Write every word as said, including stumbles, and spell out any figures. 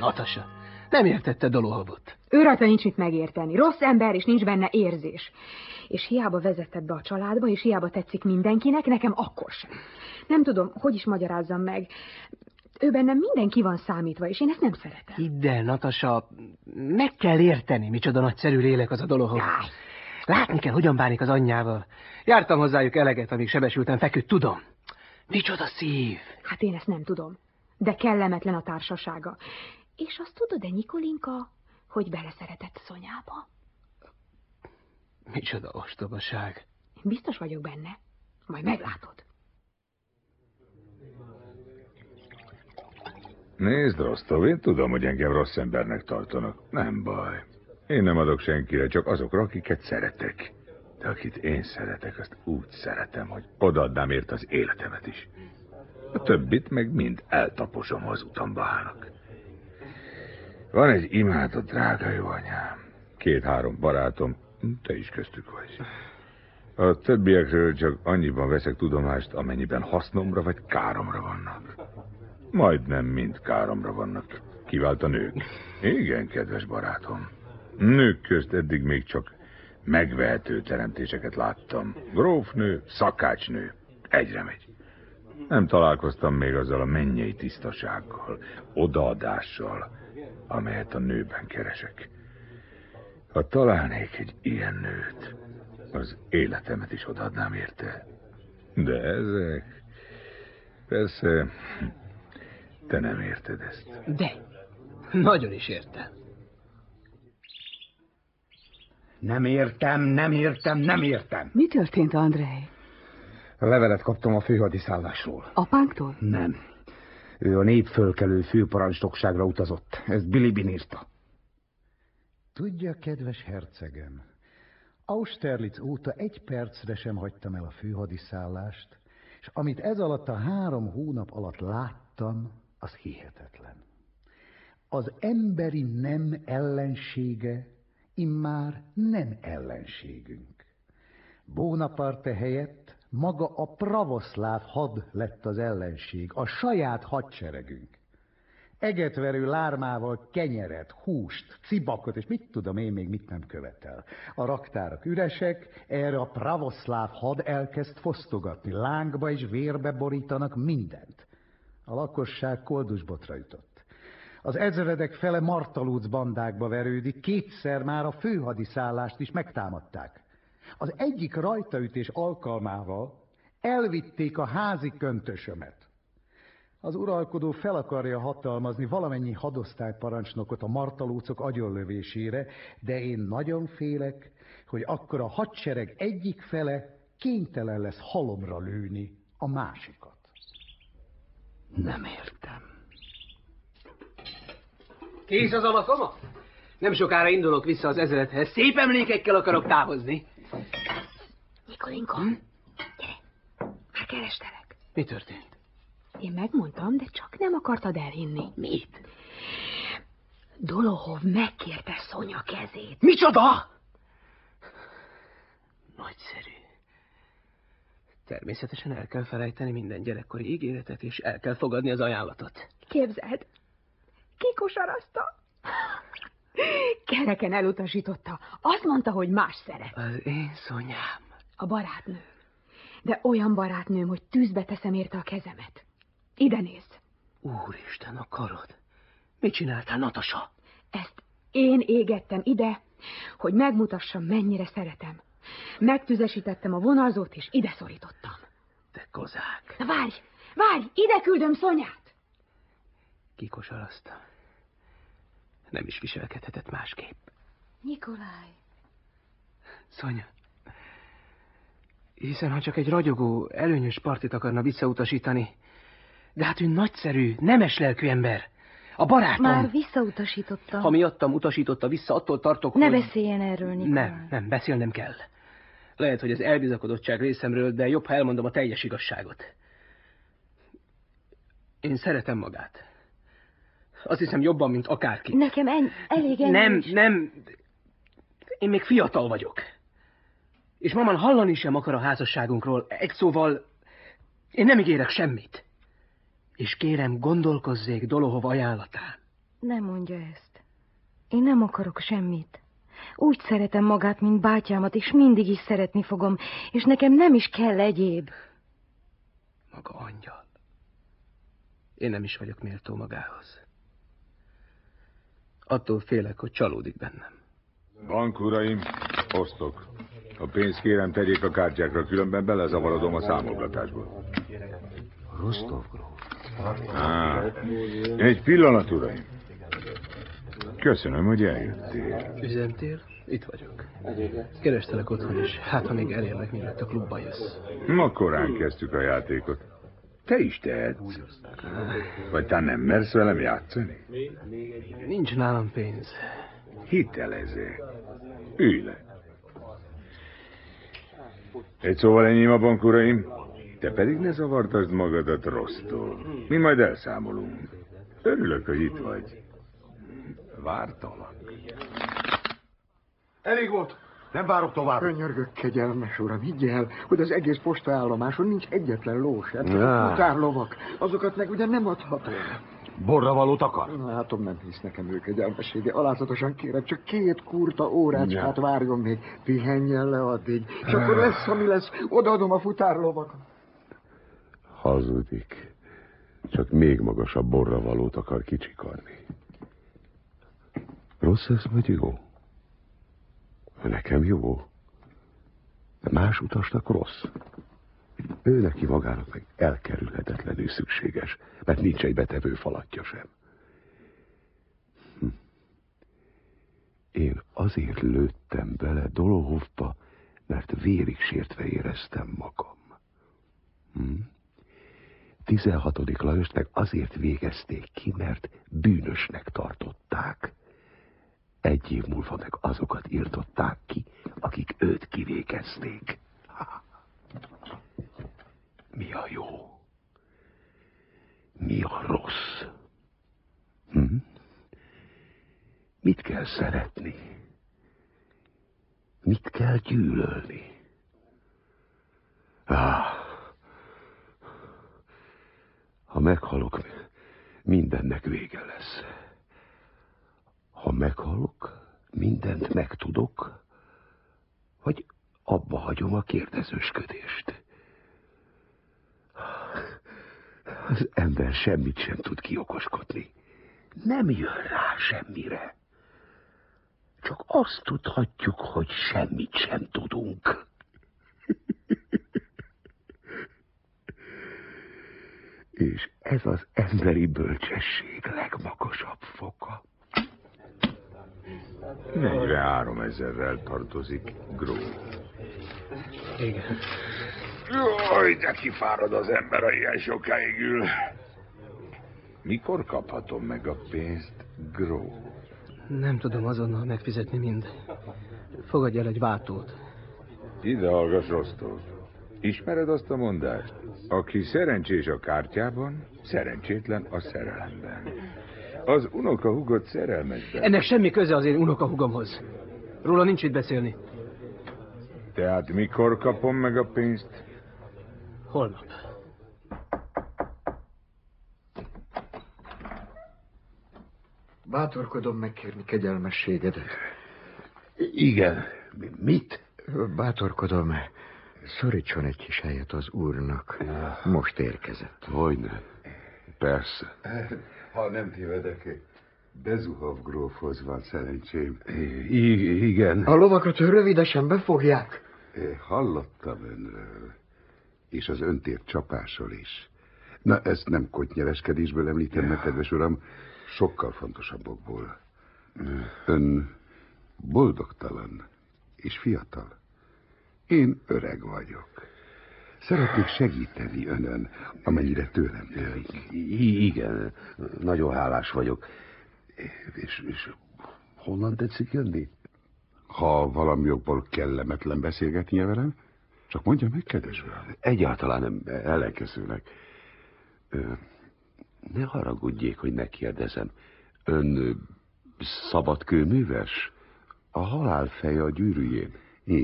Natasa, nem értette Dolohovot. Ő rajta nincs mit megérteni. Rossz ember, és nincs benne érzés. És hiába vezetted be a családba, és hiába tetszik mindenkinek, nekem akkor sem. Nem tudom, hogy is magyarázzam meg. Ő bennem mindenki van számítva, és én ezt nem szeretem. Hidd el, Natasa, meg kell érteni, micsoda nagyszerű lélek az a Dolohov. Jaj. Látni kell, hogyan bánik az anyjával. Jártam hozzájuk eleget, amíg sebesülten feküdt, tudom. Micsoda szív. Hát én ezt nem tudom, de kellemetlen a társasága. És azt tudod-e, Nikolinka, hogy beleszeretett Szonyába? Micsoda ostobaság. Biztos vagyok benne. Majd meglátod. Nézd, Rostov, én tudom, hogy engem rossz embernek tartanak. Nem baj. Én nem adok senkire, csak azokra, akiket szeretek. De akit én szeretek, azt úgy szeretem, hogy odaadnám ért az életemet is. A többit meg mind eltaposom, ha az utamba állnak. Van egy imádott drága jó anyám. Két-három barátom, te is köztük vagy. A többiekről csak annyiban veszek tudomást, amennyiben hasznomra vagy káromra vannak. Majdnem mind káromra vannak, kivált a nők. Igen, kedves barátom. Nők közt eddig még csak megvehető teremtéseket láttam. Grófnő, szakácsnő, egyre megy. Nem találkoztam még azzal a mennyei tisztasággal, odaadással, amelyet a nőben keresek. Ha találnék egy ilyen nőt, az életemet is odaadnám érte. De ezek... Persze, te nem érted ezt. De, nagyon is értem. Nem értem, nem értem, nem értem. Mi történt, Andrej? A levelet kaptam a főhadiszállásról. Apánktól? Nem. Ő a népfölkelő főparancsnokságra utazott. Ezt Bilibin írta. Tudja, kedves hercegem, Austerlitz óta egy percre sem hagytam el a főhadiszállást, és amit ez alatt a három hónap alatt láttam, az hihetetlen. Az emberi nem ellensége immár nem ellenségünk. Bonaparte helyett maga a pravoszláv had lett az ellenség, a saját hadseregünk. Egetverő lármával kenyeret, húst, cibakot, és mit tudom én még mit nem követel. A raktárak üresek, erre a pravoszláv had elkezd fosztogatni, lángba és vérbe borítanak mindent. A lakosság koldusbotra jutott. Az ezredek fele martalóc bandákba verődik, kétszer már a főhadiszállást is megtámadták. Az egyik rajtaütés alkalmával elvitték a házi köntösömet. Az uralkodó fel akarja hatalmazni valamennyi hadosztályparancsnokot a martalócok agyonlövésére, de én nagyon félek, hogy akkor a hadsereg egyik fele kénytelen lesz halomra lőni a másikat. Nem értem. Kész az alakoma? Nem sokára indulok vissza az ezredhez. Szép emlékekkel akarok távozni. Nikolinka, hm? Gyere, már kerestelek. Mi történt? Én megmondtam, de csak nem akartad elhinni. Mit? Dolohov megkérte Szonya kezét. Micsoda? Nagyszerű. Természetesen el kell felejteni minden gyerekkori ígéretet, és el kell fogadni az ajánlatot. Képzeld, kikosarazta. Kereken elutasította. Azt mondta, hogy más szeret. Az én Szonyám. A barátnőm. De olyan barátnőm, hogy tűzbe teszem érte a kezemet. Ide nézz. Úristen, a karod. Mit csináltál, Natasa? Ezt én égettem ide, hogy megmutassam, mennyire szeretem. Megtüzesítettem a vonalzót, és ide szorítottam. Te kozák. Na várj, várj, ide küldöm Szonyát. Kikosarazta. Nem is viselkedhetett másképp. Nikolaj. Szonya. Hiszen ha csak egy ragyogó, előnyös partit akarna visszautasítani, de hát ő nagyszerű, nemes lelkű ember. A barátom. Már visszautasította. Ha miattam utasította vissza, attól tartok, ne hogy... Ne beszéljen erről, Nikolaj. Nem, nem, beszélnem kell. Lehet, hogy ez elbizakodottság részemről, de jobb, ha elmondom a teljes igazságot. Én szeretem magát. Azt hiszem jobban, mint akárki. Nekem en... elég ennyi Nem, is. nem. Én még fiatal vagyok. És maman hallani sem akar a házasságunkról. Egy szóval, én nem ígérek semmit. És kérem, gondolkozzék Dolohov ajánlatán. Nem mondja ezt. Én nem akarok semmit. Úgy szeretem magát, mint bátyámat, és mindig is szeretni fogom, és nekem nem is kell egyéb. Maga angyal. Én nem is vagyok méltó magához. Attól félek, hogy csalódik bennem. Bankuraim, osztok. A pénzt kérem tegyék a kártyákra, különben belezavarodom a számolgatásba. Rostov gróf. Á, egy pillanat, uraim. Köszönöm, hogy eljöttél. Üzentél? Itt vagyok. Kerestelek otthon is. Hát, ha még elérlek, mielőtt a klubba jössz. Ma korán kezdtük a játékot. Te is tehetsz. Vagy te nem mersz velem játszani? Nincs nálam pénz. Hitelezek. Ülj le. Egy szóval enyém a bank, uraim. Te pedig ne zavartasd magadat Rossztól. Mi majd elszámolunk. Örülök, hogy itt vagy. Vártalak. Elég volt. Nem várok tovább. Könyörgök, kegyelmes uram, higgy el, hogy az egész postaállomáson nincs egyetlen ló sem. Ja. Futárlovak, azokat meg ugye nem adhatom. Borravalót akar? Látom, nem hisz nekem ő kegyelmessége. Alázatosan kérem, csak két kurta órácskát várjon még. Pihenjen le addig. És akkor lesz, ami lesz. Odaadom a futárlovakat. Hazudik. Csak még magasabb borravalót akar kicsikarni. Rossz ez vagy jó? Nekem jó. De más utasnak rossz. Ő neki magának meg elkerülhetetlenül szükséges, mert nincs egy betevő falatja sem. Hm. Én azért lőttem bele Dolohovba, mert vérig sértve éreztem magam. Hm. tizenhatodik Lajost meg azért végezték ki, mert bűnösnek tartották. Egy év múlva meg azokat írtották ki, akik őt kivégezték. Mi a jó? Mi a rossz? Hm? Mit kell szeretni? Mit kell gyűlölni? Ah, ha meghalok, mindennek vége lesz. Ha meghalok, mindent megtudok, vagy abba hagyom a kérdezősködést. Az ember semmit sem tud kiokoskodni. Nem jön rá semmire. Csak azt tudhatjuk, hogy semmit sem tudunk. És ez az emberi bölcsesség legmagasabb foka. negyvenhárom ezerrel tartozik Gróf. Igen. Jaj, de kifárad az ember, ha ilyen sokáig ül. Mikor kaphatom meg a pénzt, Gróf? Nem tudom azonnal megfizetni mind. Fogadj el egy váltót. Ide hallgass, Rostov. Ismered azt a mondást? Aki szerencsés a kártyában, szerencsétlen a szerelemben. Az unokahúgod szerelmesben. Ennek semmi köze az én unokahúgomhoz. Róla nincs itt beszélni. Tehát mikor kapom meg a pénzt? Holnap. Bátorkodom megkérni kegyelmességedet. Igen. Mit? Bátorkodom, szorítson egy kis helyet az úrnak. Most érkezett. Hogyne. Persze. Ha nem tévedek, Bezuhov grófhoz van szerencsém. I- igen. A lovakat rövidesen befogják. Hallottam önről. És az öntért csapásról is. Na, ezt nem kottnyereskedésből említem, mert kedves uram, sokkal fontosabbokból. Ön boldogtalan és fiatal. Én öreg vagyok. Szeretnék segíteni önön, amennyire tőlem telik. I- igen, nagyon hálás vagyok. És, és honnan tetszik jönni? Ha valami jogból kellemetlen beszélgetnie velem, csak mondja meg, kedves uram. Egyáltalán nem, ellenkezőleg. Ne haragudjék, hogy megkérdezem. Ön szabadkőműves? A halál feje a gyűrűjén.